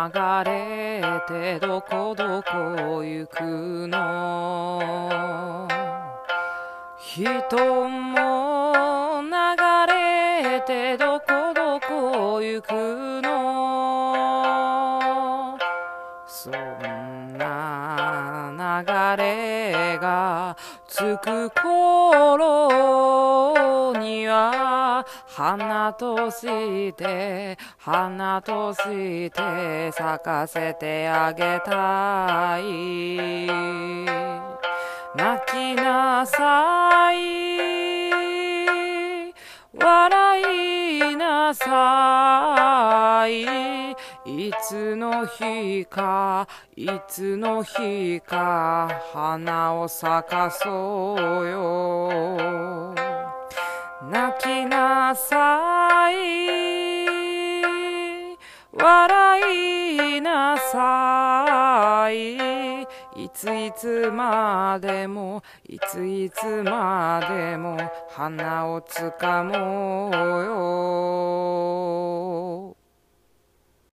れてどこどこ行くの。人も流れてどこどこ行くの。そんな流れがつく頃には花として咲かせてあげたい。泣きなさい、笑いなさい。いつの日か花を咲かそうよ。泣きなさい、笑いなさい。いつまでも花をつかもうよ。